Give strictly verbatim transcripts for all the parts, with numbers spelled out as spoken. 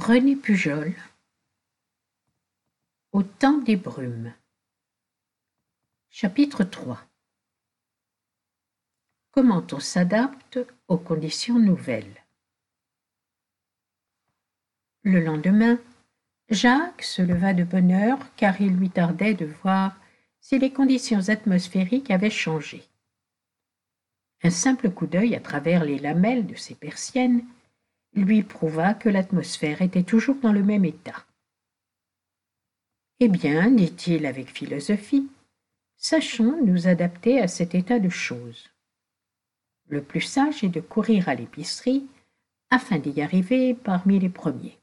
René Pujol. Au temps des brumes. Chapitre trois. Comment on s'adapte aux conditions nouvelles. Le lendemain, Jacques se leva de bonne heure car il lui tardait de voir si les conditions atmosphériques avaient changé. Un simple coup d'œil à travers les lamelles de ses persiennes lui prouva que l'atmosphère était toujours dans le même état. Eh bien, dit-il avec philosophie, sachons nous adapter à cet état de choses. Le plus sage est de courir à l'épicerie afin d'y arriver parmi les premiers.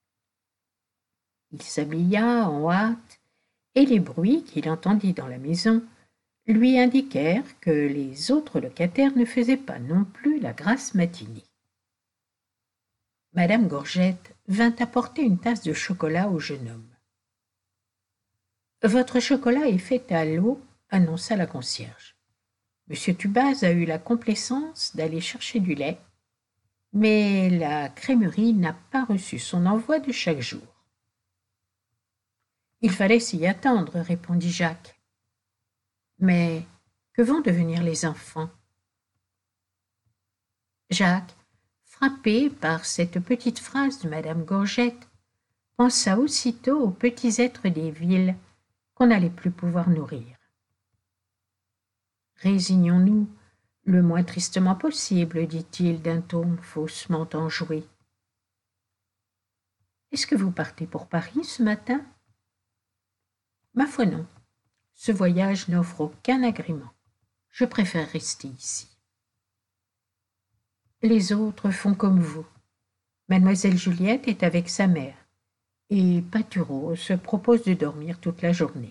Il s'habilla en hâte et les bruits qu'il entendit dans la maison lui indiquèrent que les autres locataires ne faisaient pas non plus la grasse matinée. Madame Gorgette vint apporter une tasse de chocolat au jeune homme. « Votre chocolat est fait à l'eau, » annonça la concierge. « Monsieur Tubaz a eu la complaisance d'aller chercher du lait, mais la crèmerie n'a pas reçu son envoi de chaque jour. » « Il fallait s'y attendre, » répondit Jacques. « Mais que vont devenir les enfants ?» Jacques, frappé par cette petite phrase de madame Gorgette, pensa aussitôt aux petits êtres des villes qu'on n'allait plus pouvoir nourrir. « Résignons-nous le moins tristement possible, dit-il d'un ton faussement enjoué. « Est-ce que vous partez pour Paris ce matin ?»« Ma foi non, ce voyage n'offre aucun agrément. Je préfère rester ici. » Les autres font comme vous. Mademoiselle Juliette est avec sa mère, et Patureau se propose de dormir toute la journée.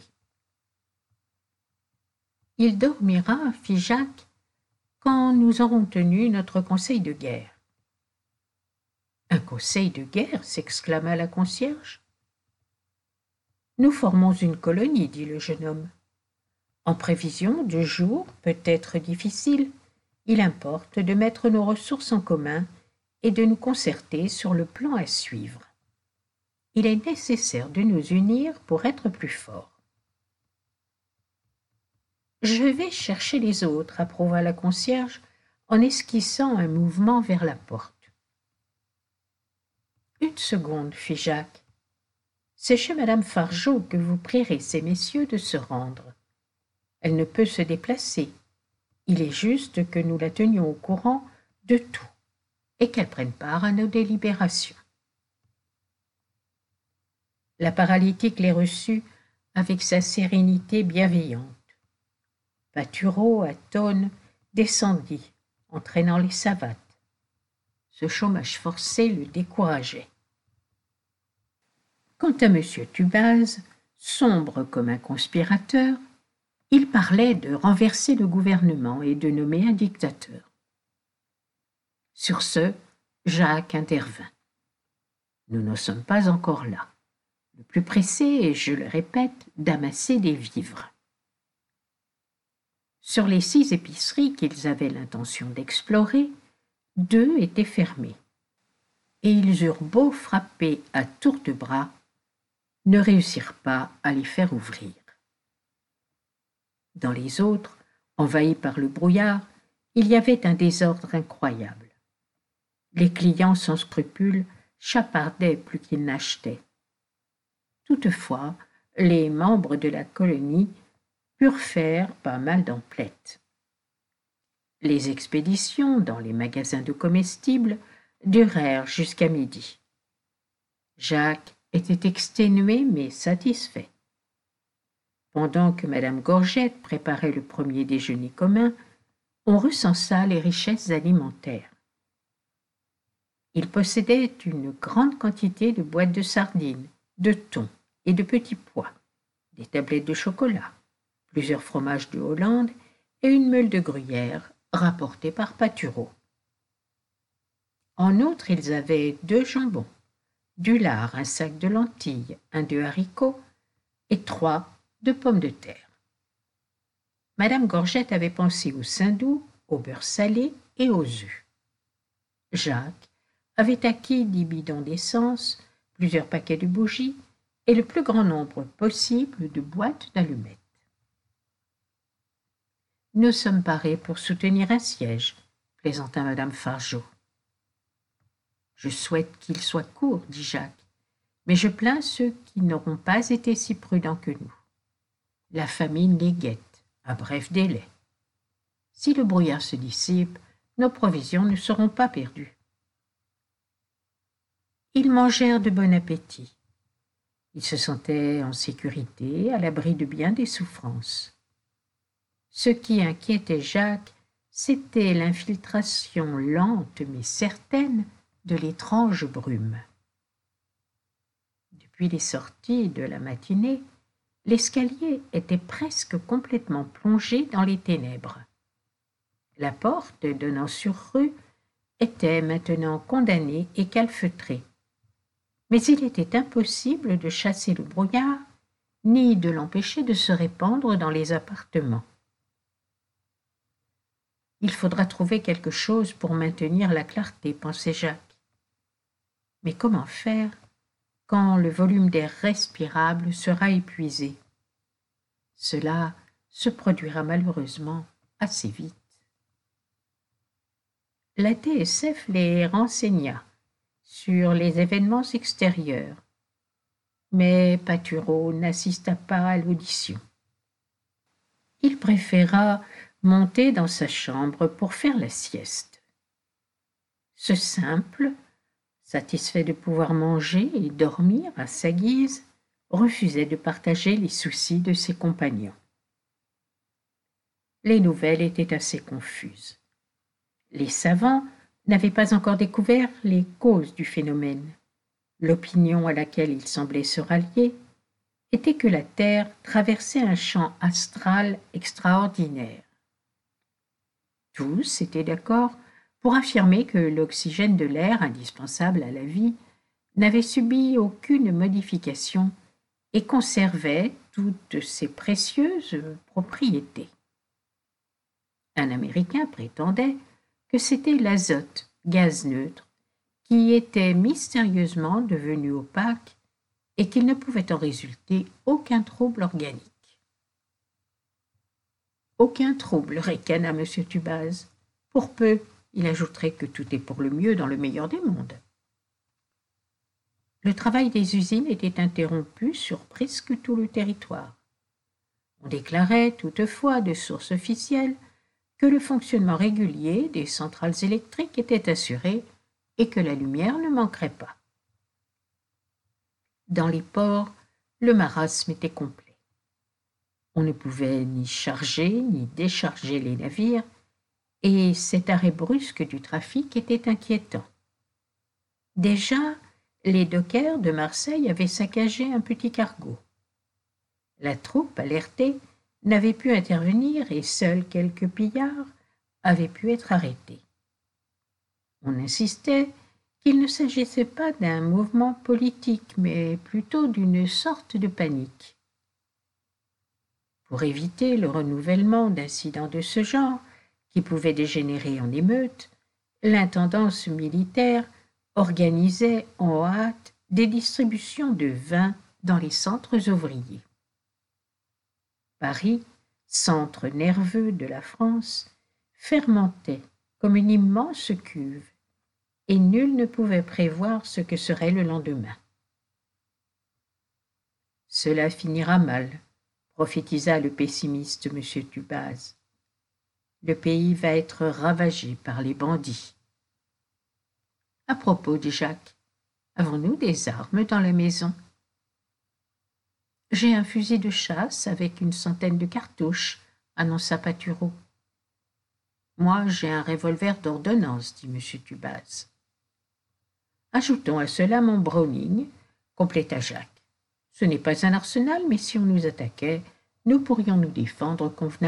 « Il dormira, fit Jacques, quand nous aurons tenu notre conseil de guerre. »« Un conseil de guerre » s'exclama la concierge. « Nous formons une colonie, dit le jeune homme. En prévision de jours peut-être difficiles, il importe de mettre nos ressources en commun et de nous concerter sur le plan à suivre. Il est nécessaire de nous unir pour être plus forts. »« Je vais chercher les autres, » approuva la concierge en esquissant un mouvement vers la porte. « Une seconde, fit Jacques. C'est chez madame Fargeot que vous prierez ces messieurs de se rendre. Elle ne peut se déplacer. Il est juste que nous la tenions au courant de tout et qu'elle prenne part à nos délibérations. » La paralytique les reçut avec sa sérénité bienveillante. Patureau, atone, descendit, entraînant les savates. Ce chômage forcé le décourageait. Quant à monsieur Tubaz, sombre comme un conspirateur, il parlait de renverser le gouvernement et de nommer un dictateur. Sur ce, Jacques intervint. « Nous ne sommes pas encore là. Le plus pressé est, je le répète, d'amasser des vivres. » Sur les six épiceries qu'ils avaient l'intention d'explorer, deux étaient fermées, et ils eurent beau frapper à tour de bras, ne réussirent pas à les faire ouvrir. Dans les autres, envahis par le brouillard, il y avait un désordre incroyable. Les clients sans scrupules chapardaient plus qu'ils n'achetaient. Toutefois, les membres de la colonie purent faire pas mal d'emplettes. Les expéditions dans les magasins de comestibles durèrent jusqu'à midi. Jacques était exténué mais satisfait. Pendant que madame Gorgette préparait le premier déjeuner commun, on recensa les richesses alimentaires. Il possédait une grande quantité de boîtes de sardines, de thon et de petits pois, des tablettes de chocolat, plusieurs fromages de Hollande et une meule de gruyère rapportée par Patureau. En outre, ils avaient deux jambons, du lard, un sac de lentilles, un de haricots et trois de pommes de terre. Madame Gorgette avait pensé au saindoux, au beurre salé et aux œufs. Jacques avait acquis dix bidons d'essence, plusieurs paquets de bougies et le plus grand nombre possible de boîtes d'allumettes. « Nous sommes parés pour soutenir un siège, » plaisanta madame Fargeot. « Je souhaite qu'il soit court, dit Jacques, mais je plains ceux qui n'auront pas été si prudents que nous. La famine les guette, à bref délai. Si le brouillard se dissipe, nos provisions ne seront pas perdues. » Ils mangèrent de bon appétit. Ils se sentaient en sécurité, à l'abri de bien des souffrances. Ce qui inquiétait Jacques, c'était l'infiltration lente mais certaine de l'étrange brume. Depuis les sorties de la matinée, l'escalier était presque complètement plongé dans les ténèbres. La porte donnant sur rue était maintenant condamnée et calfeutrée. Mais il était impossible de chasser le brouillard, ni de l'empêcher de se répandre dans les appartements. « Il faudra trouver quelque chose pour maintenir la clarté, pensait Jacques. Mais comment faire quand le volume d'air respirable sera épuisé? Cela se produira malheureusement assez vite. » La T S F les renseigna sur les événements extérieurs, mais Patureau n'assista pas à l'audition. Il préféra monter dans sa chambre pour faire la sieste. Ce simple, satisfait de pouvoir manger et dormir à sa guise, refusait de partager les soucis de ses compagnons. Les nouvelles étaient assez confuses. Les savants n'avaient pas encore découvert les causes du phénomène. L'opinion à laquelle ils semblaient se rallier était que la Terre traversait un champ astral extraordinaire. Tous étaient d'accord pour affirmer que l'oxygène de l'air, indispensable à la vie, n'avait subi aucune modification et conservait toutes ses précieuses propriétés. Un Américain prétendait que c'était l'azote, gaz neutre, qui était mystérieusement devenu opaque et qu'il ne pouvait en résulter aucun trouble organique. Aucun trouble, ricana M. Tubaz. Pour peu, il ajouterait que tout est pour le mieux dans le meilleur des mondes. Le travail des usines était interrompu sur presque tout le territoire. On déclarait toutefois de source officielle que le fonctionnement régulier des centrales électriques était assuré et que la lumière ne manquerait pas. Dans les ports, le marasme était complet. On ne pouvait ni charger ni décharger les navires, et cet arrêt brusque du trafic était inquiétant. Déjà, les dockers de Marseille avaient saccagé un petit cargo. La troupe, alertée, n'avait pu intervenir et seuls quelques pillards avaient pu être arrêtés. On insistait qu'il ne s'agissait pas d'un mouvement politique, mais plutôt d'une sorte de panique. Pour éviter le renouvellement d'incidents de ce genre, qui pouvaient dégénérer en émeute, l'intendance militaire organisait en hâte des distributions de vin dans les centres ouvriers. Paris, centre nerveux de la France, fermentait comme une immense cuve, et nul ne pouvait prévoir ce que serait le lendemain. « Cela finira mal, » prophétisa le pessimiste M. Tubaz. « Le pays va être ravagé par les bandits. » « À propos, dit Jacques, avons-nous des armes dans la maison ? » « J'ai un fusil de chasse avec une centaine de cartouches, » annonça Patureau. « Moi, j'ai un revolver d'ordonnance, dit M. Tubaz. « Ajoutons à cela mon Browning, » compléta Jacques. « Ce n'est pas un arsenal, mais si on nous attaquait, nous pourrions nous défendre convenablement. »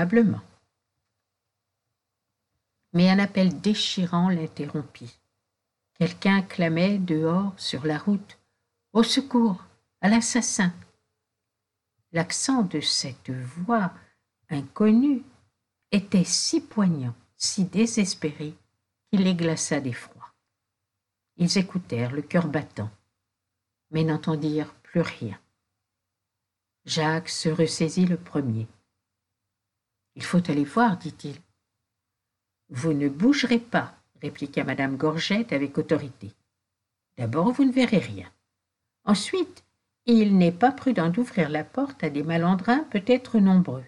Mais un appel déchirant l'interrompit. Quelqu'un clamait dehors sur la route. « Au secours, à l'assassin !» L'accent de cette voix inconnue était si poignant, si désespéré, qu'il les glaça d'effroi. Ils écoutèrent, le cœur battant. mais n'entendirent plus rien. Jacques se ressaisit le premier. « Il faut aller voir, dit-il. »« Vous ne bougerez pas, répliqua madame Gorgette avec autorité. D'abord, vous ne verrez rien. Ensuite, il n'est pas prudent d'ouvrir la porte à des malandrins peut-être nombreux.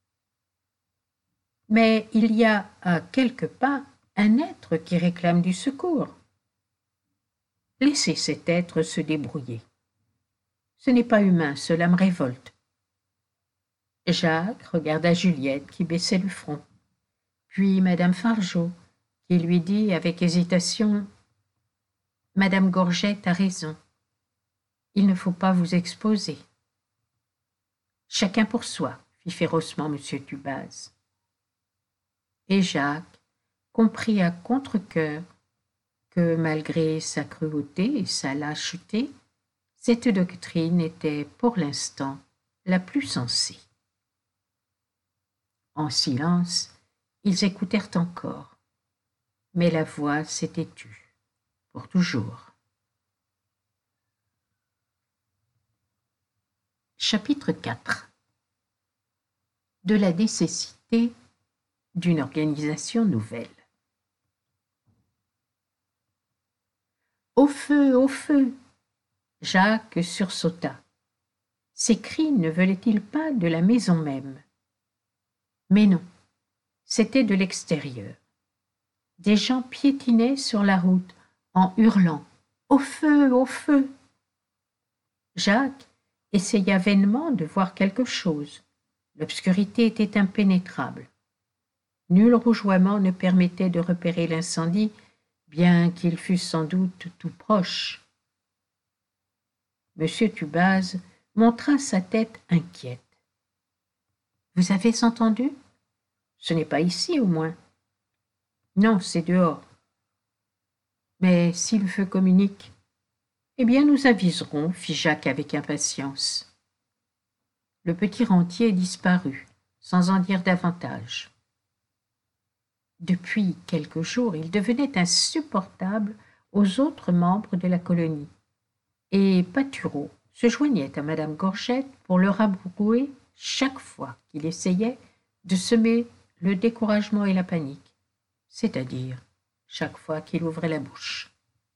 Mais il y a à quelques pas un être qui réclame du secours. Laissez cet être se débrouiller. Ce n'est pas humain, cela me révolte. » Jacques regarda Juliette qui baissait le front, puis madame Fargeot qui lui dit avec hésitation « Madame Gorgette a raison. Il ne faut pas vous exposer. »« Chacun pour soi, » fit férocement monsieur Tubaz. Et Jacques comprit à contre-cœur que, malgré sa cruauté et sa lâcheté, cette doctrine était pour l'instant la plus sensée. En silence, ils écoutèrent encore, mais la voix s'était tue, pour toujours. Chapitre quatre. De la nécessité d'une organisation nouvelle. Au feu, au feu! Jacques sursauta. Ces cris ne venaient-ils pas de la maison même? Mais non, c'était de l'extérieur. Des gens piétinaient sur la route en hurlant « Au feu, au feu !» Jacques essaya vainement de voir quelque chose. L'obscurité était impénétrable. Nul rougeoiement ne permettait de repérer l'incendie, bien qu'il fût sans doute tout proche. Monsieur Tubaz montra sa tête inquiète. « Vous avez entendu? Ce n'est pas ici, au moins. »« Non, c'est dehors. »« Mais si le feu communique, eh bien nous aviserons, » fit Jacques avec impatience. Le petit rentier disparut, sans en dire davantage. Depuis quelques jours, il devenait insupportable aux autres membres de la colonie, et Patureau se joignait à madame Gorgette pour leur abrouer chaque fois qu'il essayait de semer le découragement et la panique, c'est-à-dire chaque fois qu'il ouvrait la bouche.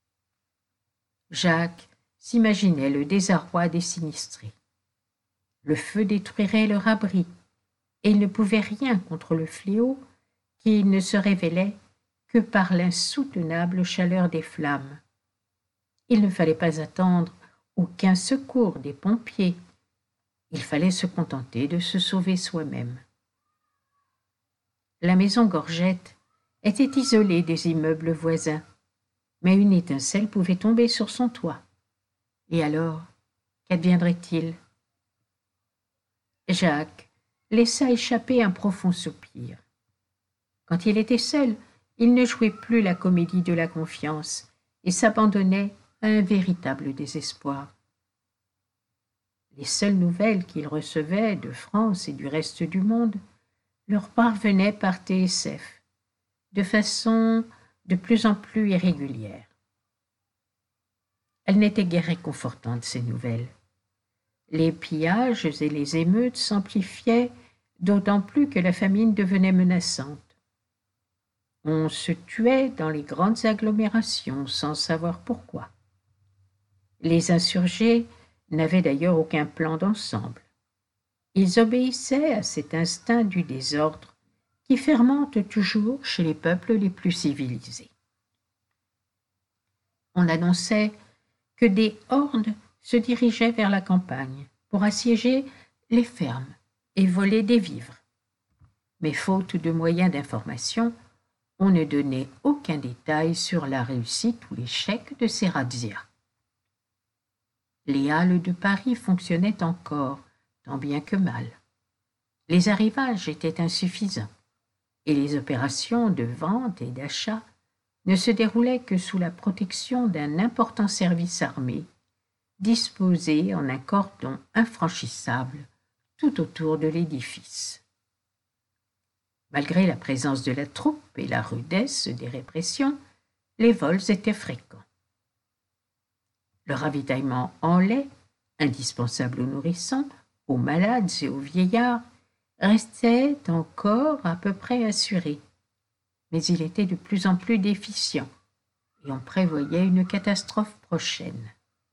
Jacques s'imaginait le désarroi des sinistrés. Le feu détruirait leur abri, et il ne pouvait rien contre le fléau qui ne se révélait que par l'insoutenable chaleur des flammes. Il ne fallait pas attendre aucun secours des pompiers. Il fallait se contenter de se sauver soi-même. La maison Gorgette était isolée des immeubles voisins, mais une étincelle pouvait tomber sur son toit. Et alors, qu'adviendrait-il? Jacques laissa échapper un profond soupir. Quand il était seul, il ne jouait plus la comédie de la confiance et s'abandonnait à un véritable désespoir. Les seules nouvelles qu'il recevait de France et du reste du monde leur parvenaient par T S F, de façon de plus en plus irrégulière. Elles n'étaient guère réconfortantes, ces nouvelles. Les pillages et les émeutes s'amplifiaient, d'autant plus que la famine devenait menaçante. On se tuait dans les grandes agglomérations sans savoir pourquoi. Les insurgés n'avaient d'ailleurs aucun plan d'ensemble. Ils obéissaient à cet instinct du désordre qui fermente toujours chez les peuples les plus civilisés. On annonçait que des hordes se dirigeaient vers la campagne pour assiéger les fermes et voler des vivres. Mais faute de moyens d'information, on ne donnait aucun détail sur la réussite ou l'échec de ces razzias. Les halles de Paris fonctionnaient encore, tant bien que mal. Les arrivages étaient insuffisants, et les opérations de vente et d'achat ne se déroulaient que sous la protection d'un important service armé, disposé en un cordon infranchissable tout autour de l'édifice. Malgré la présence de la troupe et la rudesse des répressions, les vols étaient fréquents. Le ravitaillement en lait, indispensable aux nourrissons, aux malades et aux vieillards, restait encore à peu près assuré, mais il était de plus en plus déficient, et on prévoyait une catastrophe prochaine.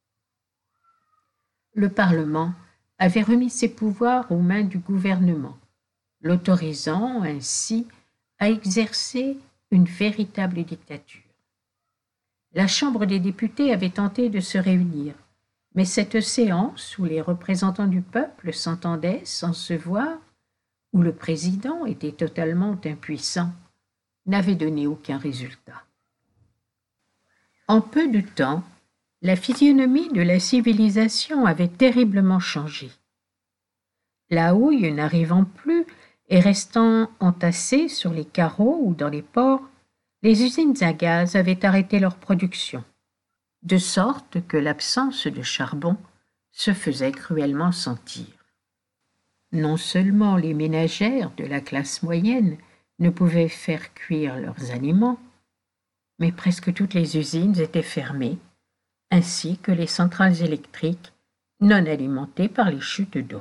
Le Parlement avait remis ses pouvoirs aux mains du gouvernement, l'autorisant ainsi à exercer une véritable dictature. La Chambre des députés avait tenté de se réunir, mais cette séance où les représentants du peuple s'entendaient sans se voir, où le président était totalement impuissant, n'avait donné aucun résultat. En peu de temps, la physionomie de la civilisation avait terriblement changé. La houille n'arrivant plus et restant entassée sur les carreaux ou dans les ports, les usines à gaz avaient arrêté leur production, de sorte que l'absence de charbon se faisait cruellement sentir. Non seulement les ménagères de la classe moyenne ne pouvaient faire cuire leurs aliments, mais presque toutes les usines étaient fermées, ainsi que les centrales électriques non alimentées par les chutes d'eau.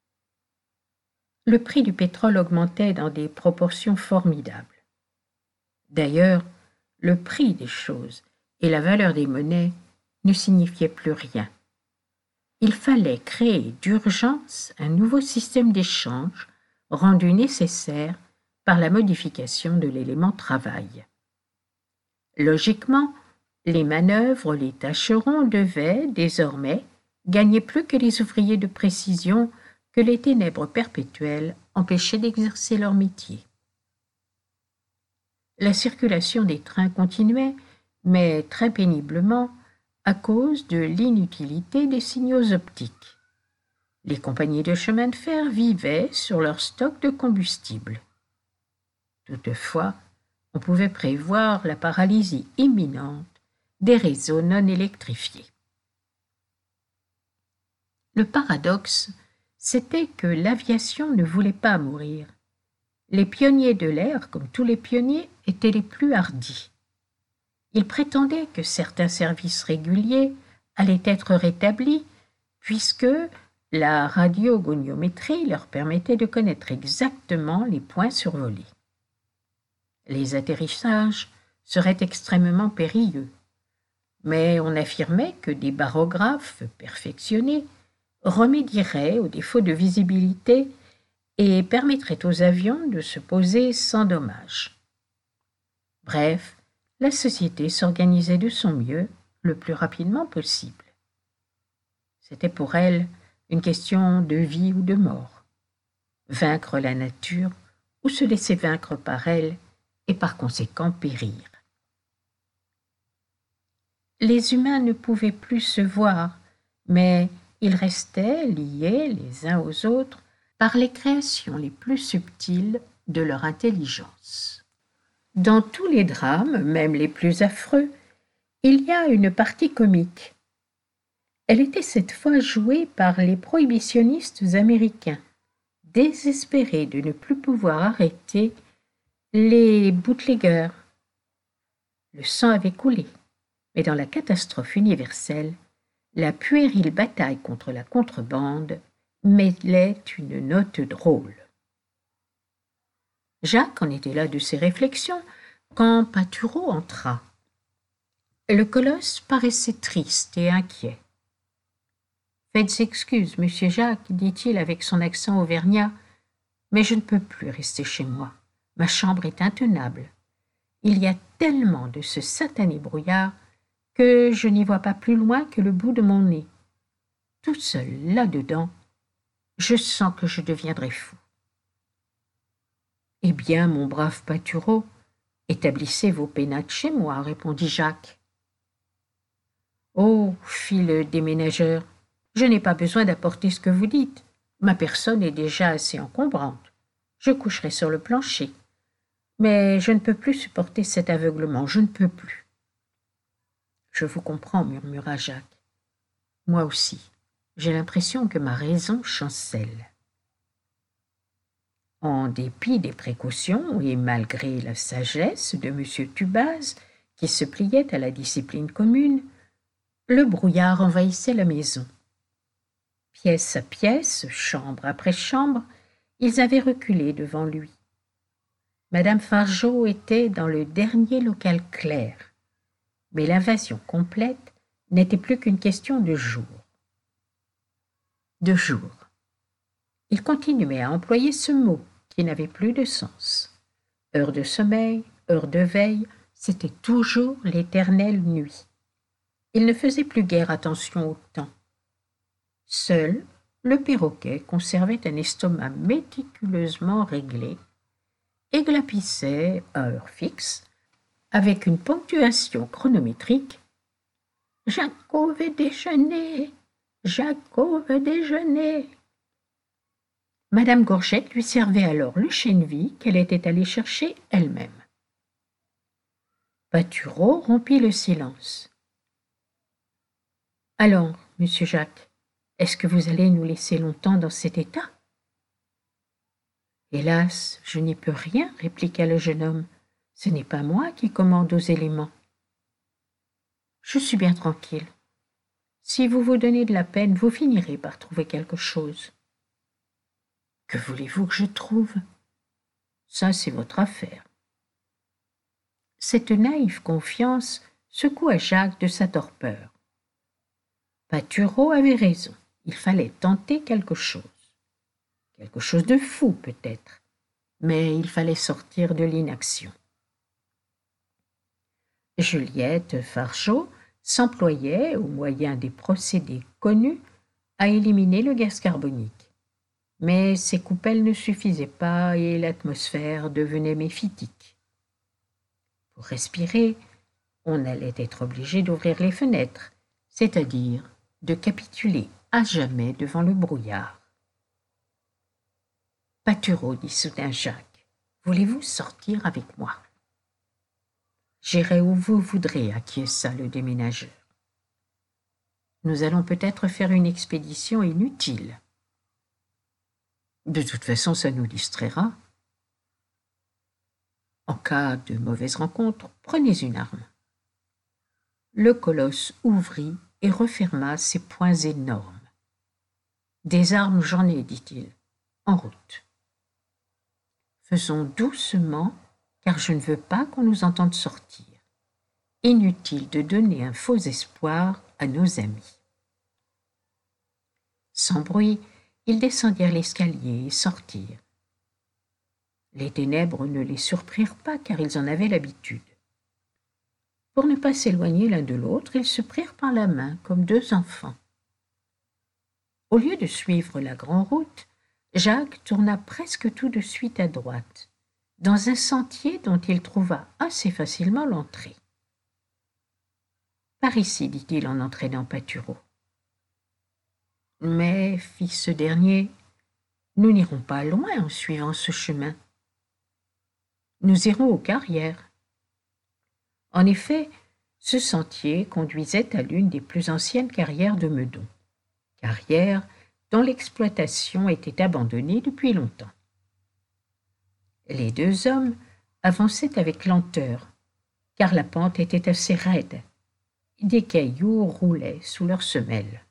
Le prix du pétrole augmentait dans des proportions formidables. D'ailleurs, le prix des choses et la valeur des monnaies ne signifiaient plus rien. Il fallait créer d'urgence un nouveau système d'échange rendu nécessaire par la modification de l'élément travail. Logiquement, les manœuvres, les tâcherons devaient, désormais, gagner plus que les ouvriers de précision que les ténèbres perpétuelles empêchaient d'exercer leur métier. La circulation des trains continuait, mais très péniblement, à cause de l'inutilité des signaux optiques. Les compagnies de chemin de fer vivaient sur leur stock de combustible. Toutefois, on pouvait prévoir la paralysie imminente des réseaux non électrifiés. Le paradoxe, c'était que l'aviation ne voulait pas mourir. Les pionniers de l'air, comme tous les pionniers, étaient les plus hardis. Ils prétendaient que certains services réguliers allaient être rétablis, puisque la radiogoniométrie leur permettait de connaître exactement les points survolés. Les atterrissages seraient extrêmement périlleux, mais on affirmait que des barographes perfectionnés remédieraient aux défauts de visibilité et permettraient aux avions de se poser sans dommage. Bref, la société s'organisait de son mieux le plus rapidement possible. C'était pour elle une question de vie ou de mort. Vaincre la nature ou se laisser vaincre par elle et par conséquent périr. Les humains ne pouvaient plus se voir, mais ils restaient liés les uns aux autres par les créations les plus subtiles de leur intelligence. Dans tous les drames, même les plus affreux, il y a une partie comique. Elle était cette fois jouée par les prohibitionnistes américains, désespérés de ne plus pouvoir arrêter les bootleggers. Le sang avait coulé, mais dans la catastrophe universelle, la puérile bataille contre la contrebande mêlait une note drôle. Jacques en était là de ses réflexions quand Patureau entra. Le colosse paraissait triste et inquiet. « Faites excuse, monsieur Jacques, dit-il avec son accent auvergnat, mais je ne peux plus rester chez moi. Ma chambre est intenable. Il y a tellement de ce satané brouillard que je n'y vois pas plus loin que le bout de mon nez. Tout seul là-dedans, je sens que je deviendrai fou. » « Eh bien, mon brave Patureau, établissez vos pénates chez moi, répondit Jacques. « Oh, fit le déménageur, je n'ai pas besoin d'apporter ce que vous dites. Ma personne est déjà assez encombrante. Je coucherai sur le plancher. Mais je ne peux plus supporter cet aveuglement, je ne peux plus. »« Je vous comprends, murmura Jacques. Moi aussi, j'ai l'impression que ma raison chancelle. » En dépit des précautions et malgré la sagesse de M. Tubaz, qui se pliait à la discipline commune, Le brouillard envahissait la maison. Pièce à pièce, chambre après chambre, ils avaient reculé devant lui. Madame Fargeot était dans le dernier local clair, mais l'invasion complète n'était plus qu'une question de jours. De jours. Il continuait à employer ce mot qui n'avait plus de sens. Heure de sommeil, heure de veille, c'était toujours l'éternelle nuit. Il ne faisait plus guère attention au temps. Seul, le perroquet conservait un estomac méticuleusement réglé et glapissait à heure fixe, avec une ponctuation chronométrique. « Jaco veut déjeuner, Jaco veut déjeuner !» Madame Gorgette lui servait alors le chènevis qu'elle était allée chercher elle-même. Patureau rompit le silence. « Alors, monsieur Jacques, est-ce que vous allez nous laisser longtemps dans cet état ?»« Hélas, je n'y peux rien, » répliqua le jeune homme. « Ce n'est pas moi qui commande aux éléments. »« Je suis bien tranquille. Si vous vous donnez de la peine, vous finirez par trouver quelque chose. »« Que voulez-vous que je trouve ? Ça, c'est votre affaire. » Cette naïve confiance secoua Jacques de sa torpeur. Patureau avait raison, il fallait tenter quelque chose. Quelque chose de fou, peut-être, mais il fallait sortir de l'inaction. Juliette Fargeot s'employait, au moyen des procédés connus, à éliminer le gaz carbonique. Mais ces coupelles ne suffisaient pas et l'atmosphère devenait méphitique. Pour respirer, on allait être obligé d'ouvrir les fenêtres, c'est-à-dire de capituler à jamais devant le brouillard. « Patureau, dit soudain Jacques, voulez-vous sortir avec moi ?»« J'irai où vous voudrez, » acquiesça le déménageur. « Nous allons peut-être faire une expédition inutile. De toute façon, ça nous distraira. En cas de mauvaise rencontre, prenez une arme. » Le colosse ouvrit et referma ses poings énormes. « Des armes, j'en ai, dit-il. En route. Faisons doucement, car je ne veux pas qu'on nous entende sortir. Inutile de donner un faux espoir à nos amis. » Sans bruit, ils descendirent l'escalier et sortirent. Les ténèbres ne les surprirent pas, car ils en avaient l'habitude. Pour ne pas s'éloigner l'un de l'autre, ils se prirent par la main comme deux enfants. Au lieu de suivre la grande route, Jacques tourna presque tout de suite à droite, dans un sentier dont il trouva assez facilement l'entrée. « Par ici, dit-il en entraînant Patureau. »« Mais, fit ce dernier, nous n'irons pas loin en suivant ce chemin. Nous irons aux carrières. » En effet, ce sentier conduisait à l'une des plus anciennes carrières de Meudon, carrière dont l'exploitation était abandonnée depuis longtemps. Les deux hommes avançaient avec lenteur, car la pente était assez raide, et des cailloux roulaient sous leurs semelles.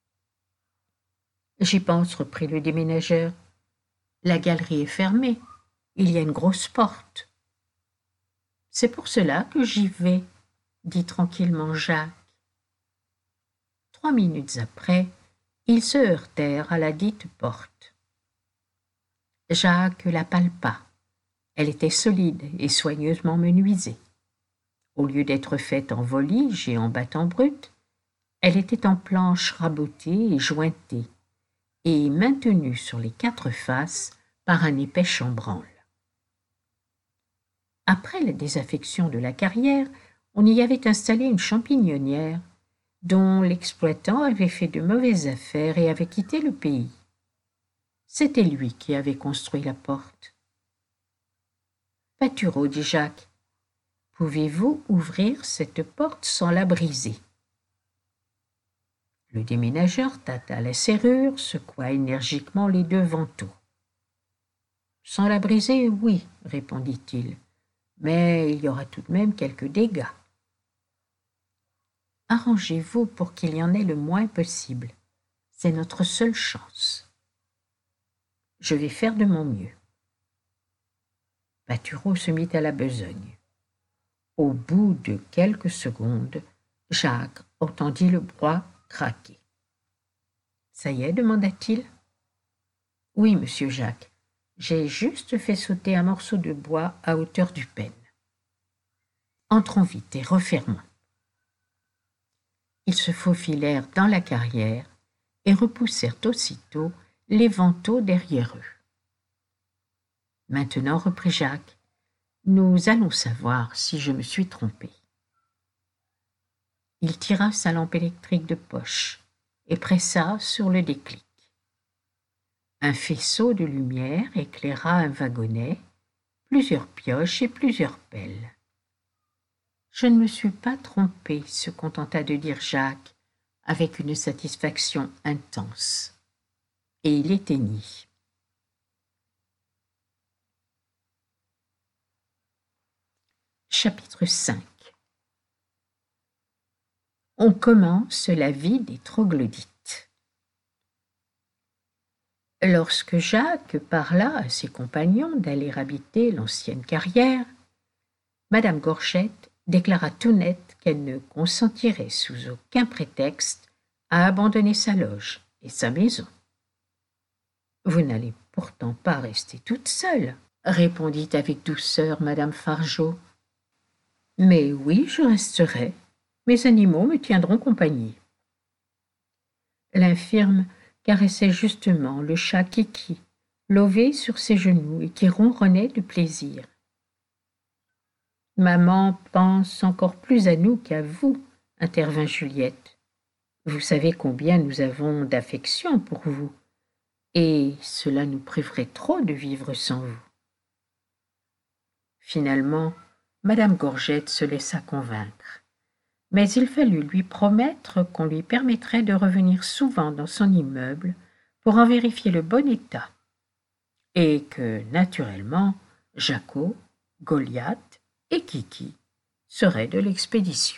« J'y pense, reprit le déménageur. La galerie est fermée, il y a une grosse porte. »« C'est pour cela que j'y vais, » dit tranquillement Jacques. Trois minutes après, ils se heurtèrent à la dite porte. Jacques la palpa. Elle était solide et soigneusement menuisée. Au lieu d'être faite en volige et en battant brut, elle était en planches rabotées et jointées, et maintenue sur les quatre faces par un épais chambranle. Après la désaffection de la carrière, on y avait installé une champignonnière dont l'exploitant avait fait de mauvaises affaires et avait quitté le pays. C'était lui qui avait construit la porte. « Patureau, dit Jacques, pouvez-vous ouvrir cette porte sans la briser ?» Le déménageur tâta la serrure, secoua énergiquement les deux vantaux. « Sans la briser, oui, répondit-il, mais il y aura tout de même quelques dégâts. » Arrangez-vous pour qu'il y en ait le moins possible. C'est notre seule chance. Je vais faire de mon mieux. Paturo se mit à la besogne. Au bout de quelques secondes, Jacques entendit le bois craquer. « Ça y est, demanda-t-il. « Oui, monsieur Jacques, j'ai juste fait sauter un morceau de bois à hauteur du pêne. Entrons vite et refermons. » Ils se faufilèrent dans la carrière et repoussèrent aussitôt les vantaux derrière eux. « Maintenant, reprit Jacques, nous allons savoir si je me suis trompé. » Il tira sa lampe électrique de poche et pressa sur le déclic. Un faisceau de lumière éclaira un wagonnet, plusieurs pioches et plusieurs pelles. « Je ne me suis pas trompé, » se contenta de dire Jacques avec une satisfaction intense. Et il éteignit. Chapitre cinq. On commence la vie des troglodytes. Lorsque Jacques parla à ses compagnons d'aller habiter l'ancienne carrière, Madame Gorgette déclara tout net qu'elle ne consentirait sous aucun prétexte à abandonner sa loge et sa maison. « Vous n'allez pourtant pas rester toute seule, » répondit avec douceur Madame Fargeot. « Mais oui, je resterai. Mes animaux me tiendront compagnie. » L'infirme caressait justement le chat Kiki, lové sur ses genoux et qui ronronnait de plaisir. « Maman pense encore plus à nous qu'à vous, » intervint Juliette. « Vous savez combien nous avons d'affection pour vous, et cela nous priverait trop de vivre sans vous. » Finalement, Madame Gorgette se laissa convaincre, mais il fallut lui promettre qu'on lui permettrait de revenir souvent dans son immeuble pour en vérifier le bon état, et que, naturellement, Jacquot, Goliath et Kiki seraient de l'expédition.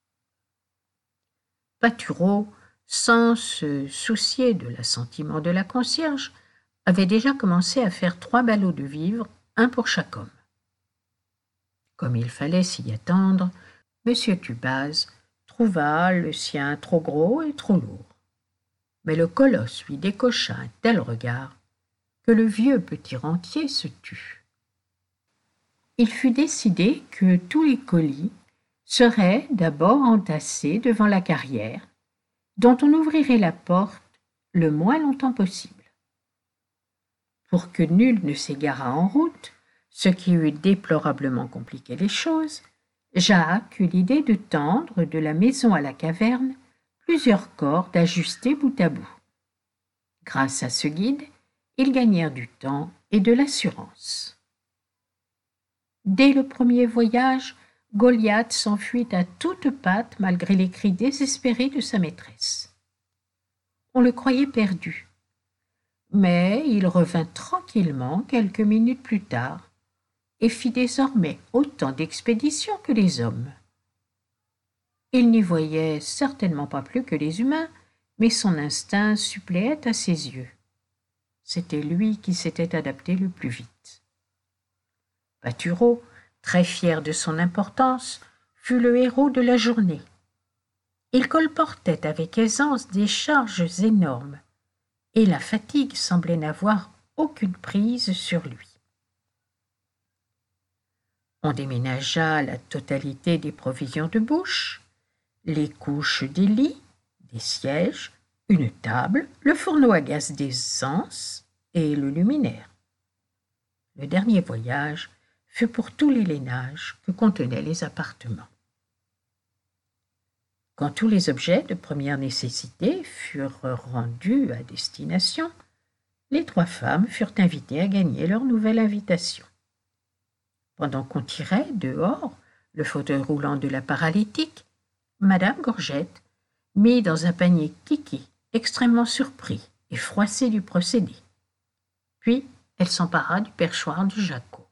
Paturo, sans se soucier de l'assentiment de la concierge, avait déjà commencé à faire trois ballots de vivres, un pour chaque homme. Comme il fallait s'y attendre, Monsieur Tubaz trouva le sien trop gros et trop lourd. Mais le colosse lui décocha un tel regard que le vieux petit rentier se tut. Il fut décidé que tous les colis seraient d'abord entassés devant la carrière, dont on ouvrirait la porte le moins longtemps possible. Pour que nul ne s'égarât en route, ce qui eût déplorablement compliqué les choses, Jacques eut l'idée de tendre de la maison à la caverne plusieurs cordes ajustées bout à bout. Grâce à ce guide, ils gagnèrent du temps et de l'assurance. Dès le premier voyage, Goliath s'enfuit à toutes pattes malgré les cris désespérés de sa maîtresse. On le croyait perdu, mais il revint tranquillement quelques minutes plus tard et fit désormais autant d'expéditions que les hommes. Il n'y voyait certainement pas plus que les humains, mais son instinct suppléait à ses yeux. C'était lui qui s'était adapté le plus vite. Paturo, très fier de son importance, fut le héros de la journée. Il colportait avec aisance des charges énormes, et la fatigue semblait n'avoir aucune prise sur lui. On déménagea la totalité des provisions de bouche, les couches des lits, des sièges, une table, le fourneau à gaz d'essence et le luminaire. Le dernier voyage fut pour tous les lainages que contenaient les appartements. Quand tous les objets de première nécessité furent rendus à destination, les trois femmes furent invitées à gagner leur nouvelle invitation. Pendant qu'on tirait dehors le fauteuil roulant de la paralytique, Madame Gorgette mit dans un panier Kiki, extrêmement surpris et froissé du procédé. Puis elle s'empara du perchoir de Jacquot.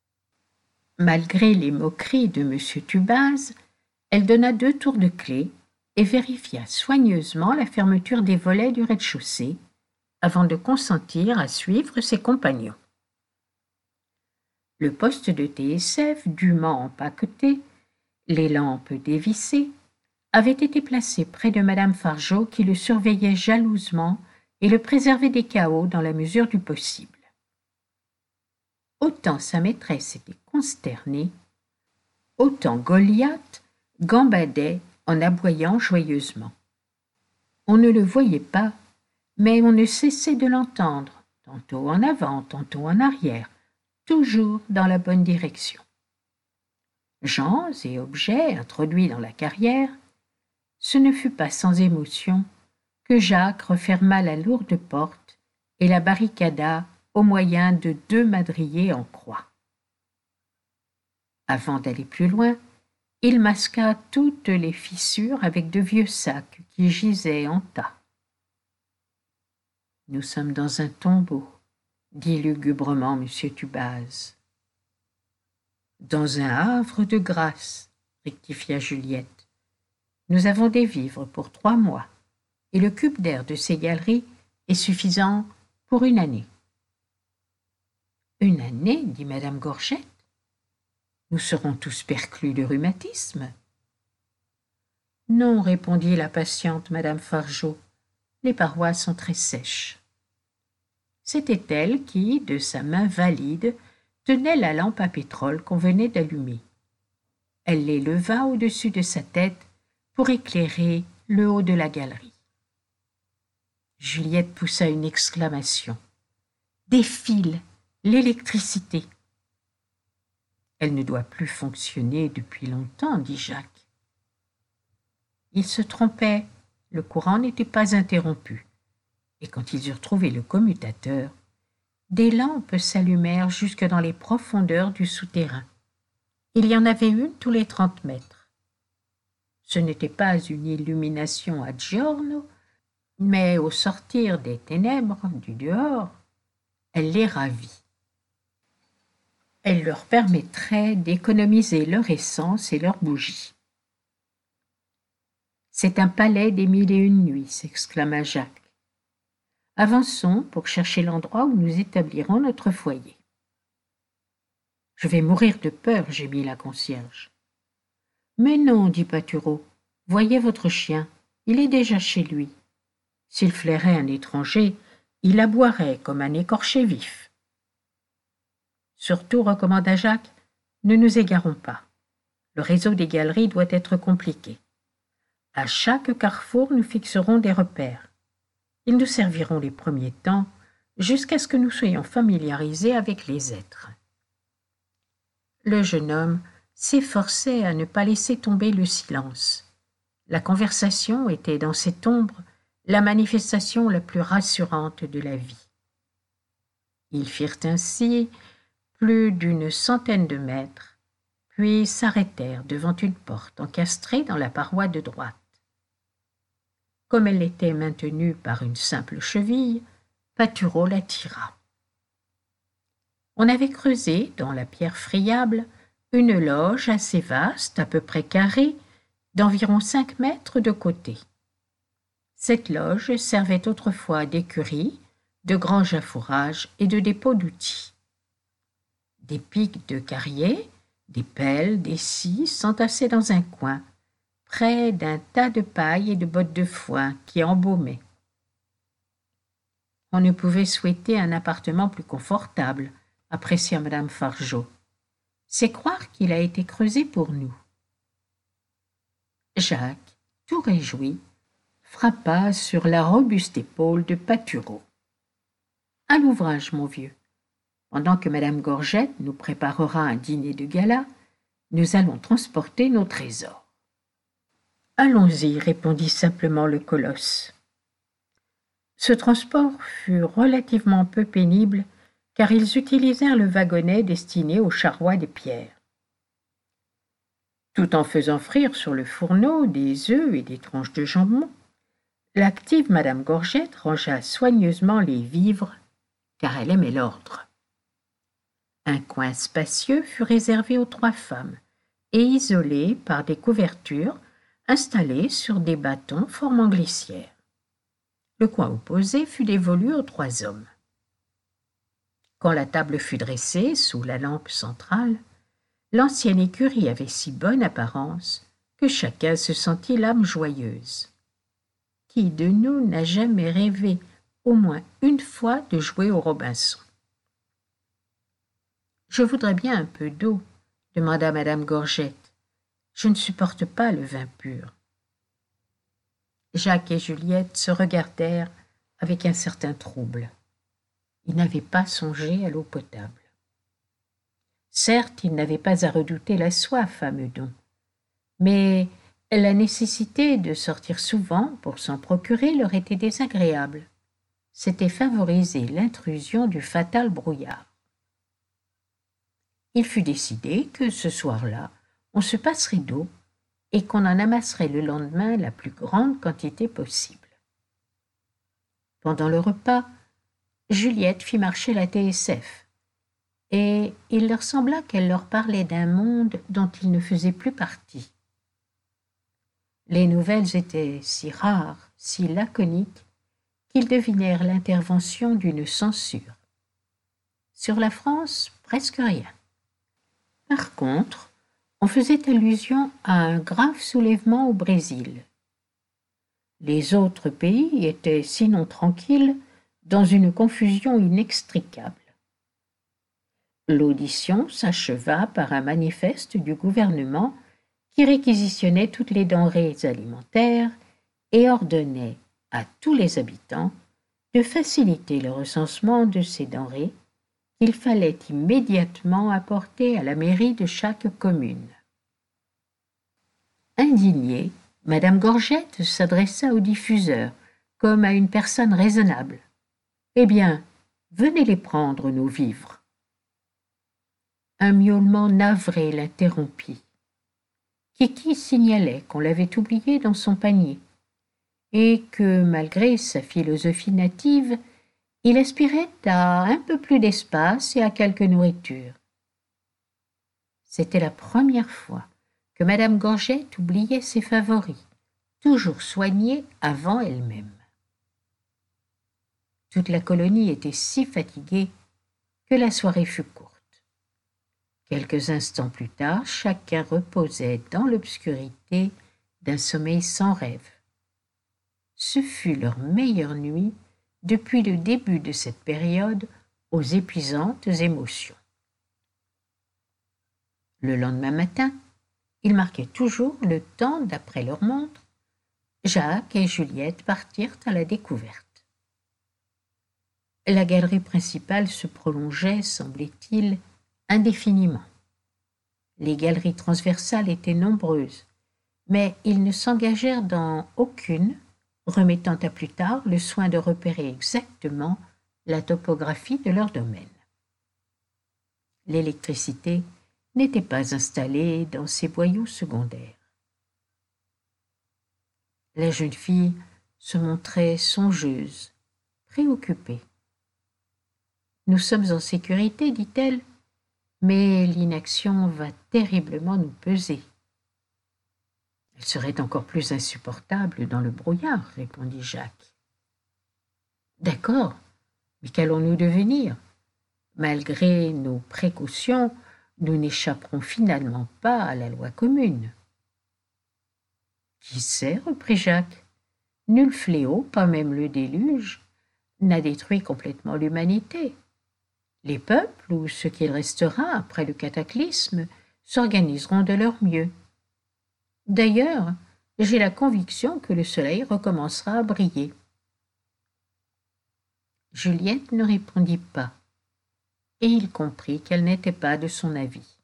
Malgré les moqueries de Monsieur Tubaz, elle donna deux tours de clé et vérifia soigneusement la fermeture des volets du rez-de-chaussée avant de consentir à suivre ses compagnons. Le poste de T S F dûment empaqueté, les lampes dévissées, avait été placé près de madame Fargeot qui le surveillait jalousement et le préservait des cahots dans la mesure du possible. Autant sa maîtresse était consternée, autant Goliath gambadait en aboyant joyeusement. On ne le voyait pas, mais on ne cessait de l'entendre, tantôt en avant, tantôt en arrière, toujours dans la bonne direction. Gens et objets introduits dans la carrière, ce ne fut pas sans émotion que Jacques referma la lourde porte et la barricada au moyen de deux madriers en croix. Avant d'aller plus loin, il masqua toutes les fissures avec de vieux sacs qui gisaient en tas. « Nous sommes dans un tombeau, » dit lugubrement M. Tubaz. « Dans un havre de grâce, » rectifia Juliette. « Nous avons des vivres pour trois mois, et le cube d'air de ces galeries est suffisant pour une année. » « Une année, dit madame Gorgette. Nous serons tous perclus de rhumatisme. » « Non, répondit la patiente madame Fargeot, les parois sont très sèches. » C'était elle qui, de sa main valide, tenait la lampe à pétrole qu'on venait d'allumer. Elle l'éleva au-dessus de sa tête pour éclairer le haut de la galerie. Juliette poussa une exclamation. « Des fils, l'électricité !»« Elle ne doit plus fonctionner depuis longtemps, dit Jacques. Il se trompait, le courant n'était pas interrompu, et quand ils eurent trouvé le commutateur, des lampes s'allumèrent jusque dans les profondeurs du souterrain. Il y en avait une tous les trente mètres. Ce n'était pas une illumination à giorno, mais au sortir des ténèbres du dehors, elle les ravit. Elle leur permettrait d'économiser leur essence et leur bougie. « C'est un palais des mille et une nuits, » s'exclama Jacques. « Avançons pour chercher l'endroit où nous établirons notre foyer. »« Je vais mourir de peur, » gémit la concierge. « Mais non, dit Patureau, voyez votre chien, il est déjà chez lui. S'il flairait un étranger, il aboierait comme un écorché vif. » Surtout, recommanda Jacques, ne nous égarons pas. Le réseau des galeries doit être compliqué. À chaque carrefour, nous fixerons des repères. Ils nous serviront les premiers temps jusqu'à ce que nous soyons familiarisés avec les êtres. Le jeune homme s'efforçait à ne pas laisser tomber le silence. La conversation était dans cette ombre la manifestation la plus rassurante de la vie. Ils firent ainsi plus d'une centaine de mètres, puis s'arrêtèrent devant une porte encastrée dans la paroi de droite. Comme elle était maintenue par une simple cheville, Patureau la tira. On avait creusé, dans la pierre friable, une loge assez vaste, à peu près carrée, d'environ cinq mètres de côté. Cette loge servait autrefois d'écurie, de grange à fourrage et de dépôt d'outils. Des pics de carrier, des pelles, des scies s'entassaient dans un coin, près d'un tas de paille et de bottes de foin qui embaumaient. On ne pouvait souhaiter un appartement plus confortable, apprécia madame Fargeot. C'est croire qu'il a été creusé pour nous. Jacques, tout réjoui, frappa sur la robuste épaule de Patureau. « À l'ouvrage, mon vieux. Pendant que madame Gorgette nous préparera un dîner de gala, nous allons transporter nos trésors. » « Allons-y, » répondit simplement le colosse. Ce transport fut relativement peu pénible, car ils utilisèrent le wagonnet destiné au charroi des pierres. Tout en faisant frire sur le fourneau des œufs et des tranches de jambon, l'active madame Gorgette rangea soigneusement les vivres, car elle aimait l'ordre. Un coin spacieux fut réservé aux trois femmes, et isolé par des couvertures, installés sur des bâtons formant glissière. Le coin opposé fut dévolu aux trois hommes. Quand la table fut dressée sous la lampe centrale, l'ancienne écurie avait si bonne apparence que chacun se sentit l'âme joyeuse. Qui de nous n'a jamais rêvé au moins une fois de jouer au Robinson? « Je voudrais bien un peu d'eau, » demanda madame Gorgette. « Je ne supporte pas le vin pur. » Jacques et Juliette se regardèrent avec un certain trouble. Ils n'avaient pas songé à l'eau potable. Certes, ils n'avaient pas à redouter la soif à Meudon, mais la nécessité de sortir souvent pour s'en procurer leur était désagréable. C'était favoriser l'intrusion du fatal brouillard. Il fut décidé que ce soir-là, on se passerait d'eau et qu'on en amasserait le lendemain la plus grande quantité possible. Pendant le repas, Juliette fit marcher la T S F, et il leur sembla qu'elle leur parlait d'un monde dont ils ne faisaient plus partie. Les nouvelles étaient si rares, si laconiques, qu'ils devinèrent l'intervention d'une censure. Sur la France, presque rien. Par contre, on faisait allusion à un grave soulèvement au Brésil. Les autres pays étaient, sinon tranquilles, dans une confusion inextricable. L'audition s'acheva par un manifeste du gouvernement qui réquisitionnait toutes les denrées alimentaires et ordonnait à tous les habitants de faciliter le recensement de ces denrées qu'il fallait immédiatement apporter à la mairie de chaque commune. Indignée, madame Gorgette s'adressa au diffuseur comme à une personne raisonnable. « Eh bien, venez les prendre, nos vivres. » Un miaulement navré l'interrompit. Kiki signalait qu'on l'avait oublié dans son panier et que, malgré sa philosophie native, il aspirait à un peu plus d'espace et à quelque nourriture. C'était la première fois que madame Gorgette oubliait ses favoris, toujours soignés avant elle-même. Toute la colonie était si fatiguée que la soirée fut courte. Quelques instants plus tard, chacun reposait dans l'obscurité d'un sommeil sans rêve. Ce fut leur meilleure nuit depuis le début de cette période aux épuisantes émotions. Le lendemain matin, ils marquaient toujours le temps d'après leur montre. Jacques et Juliette partirent à la découverte. La galerie principale se prolongeait, semblait-il, indéfiniment. Les galeries transversales étaient nombreuses, mais ils ne s'engagèrent dans aucune, remettant à plus tard le soin de repérer exactement la topographie de leur domaine. L'électricité n'était pas installée dans ces boyaux secondaires. La jeune fille se montrait songeuse, préoccupée. « Nous sommes en sécurité, dit-elle, mais l'inaction va terriblement nous peser. » « Elle serait encore plus insupportable dans le brouillard, » répondit Jacques. « D'accord, mais qu'allons-nous devenir? Malgré nos précautions, nous n'échapperons finalement pas à la loi commune. » « Qui sait, reprit Jacques, nul fléau, pas même le déluge, n'a détruit complètement l'humanité. Les peuples, ou ce qu'il restera après le cataclysme, s'organiseront de leur mieux. D'ailleurs, j'ai la conviction que le soleil recommencera à briller. » Juliette ne répondit pas, et il comprit qu'elle n'était pas de son avis.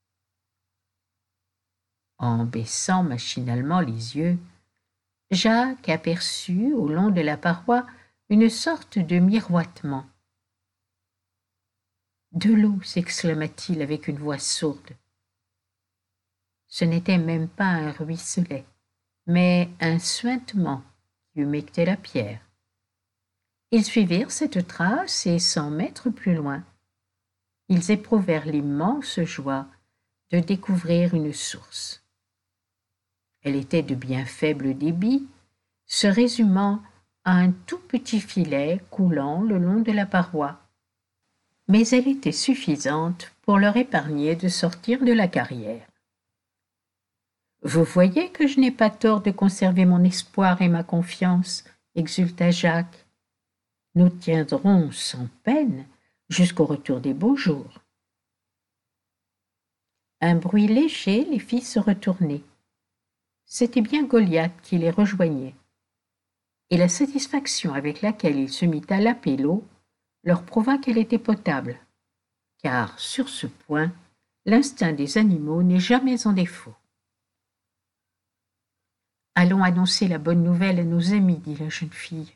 En baissant machinalement les yeux, Jacques aperçut au long de la paroi une sorte de miroitement. « De l'eau !» s'exclama-t-il avec une voix sourde. Ce n'était même pas un ruisselet, mais un suintement qui humectait la pierre. Ils suivirent cette trace et, cent mètres plus loin, ils éprouvèrent l'immense joie de découvrir une source. Elle était de bien faible débit, se résumant à un tout petit filet coulant le long de la paroi. Mais elle était suffisante pour leur épargner de sortir de la carrière. Vous voyez que je n'ai pas tort de conserver mon espoir et ma confiance, exulta Jacques. Nous tiendrons sans peine jusqu'au retour des beaux jours. Un bruit léger les fit se retourner. C'était bien Goliath qui les rejoignait, et la satisfaction avec laquelle il se mit à laper l'eau leur prouva qu'elle était potable, car, sur ce point, l'instinct des animaux n'est jamais en défaut. « Allons annoncer la bonne nouvelle à nos amis, dit la jeune fille.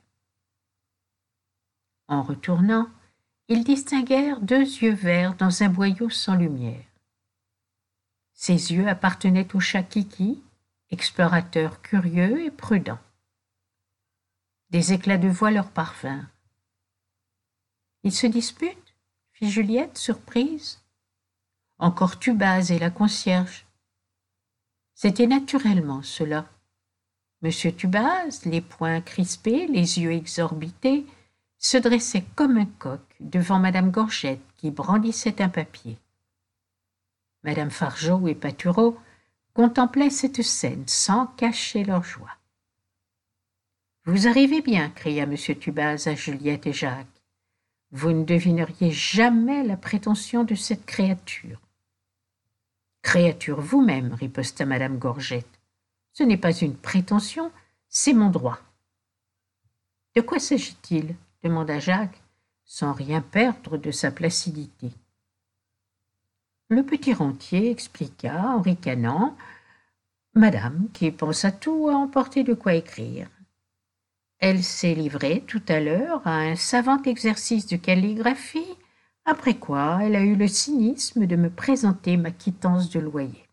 En retournant, ils distinguèrent deux yeux verts dans un boyau sans lumière. Ces yeux appartenaient au chat Kiki, explorateur curieux et prudent. Des éclats de voix leur parvinrent. « Ils se disputent ?» fit Juliette, surprise. « Encore Tubaz et la concierge. » C'était naturellement cela. Monsieur Tubaz, les poings crispés, les yeux exorbités, se dressait comme un coq devant madame Gorgette qui brandissait un papier. Madame Fargeau et Patureau contemplaient cette scène sans cacher leur joie. « Vous arrivez bien, cria monsieur Tubaz à Juliette et Jacques. Vous ne devineriez jamais la prétention de cette créature. »« Créature vous-même, riposta madame Gorgette. Ce n'est pas une prétention, c'est mon droit. »« De quoi s'agit-il » demanda Jacques, sans rien perdre de sa placidité. Le petit rentier expliqua en ricanant. Madame, qui pense à tout, a emporté de quoi écrire. Elle s'est livrée tout à l'heure à un savant exercice de calligraphie, après quoi elle a eu le cynisme de me présenter ma quittance de loyer.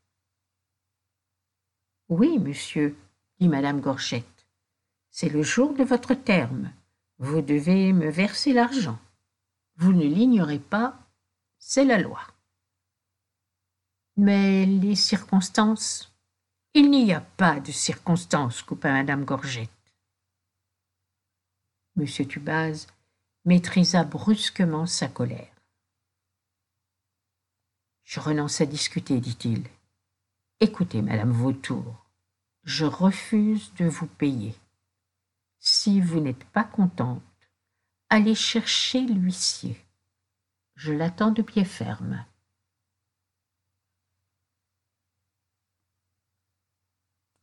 « Oui, monsieur, dit madame Gorgette, c'est le jour de votre terme. Vous devez me verser l'argent. Vous ne l'ignorez pas, c'est la loi. » « Mais les circonstances ?»« Il n'y a pas de circonstances, coupa madame Gorgette. Monsieur Tubaz maîtrisa brusquement sa colère. « Je renonce à discuter, dit-il. Écoutez, madame Vautour, je refuse de vous payer. Si vous n'êtes pas contente, allez chercher l'huissier. Je l'attends de pied ferme. »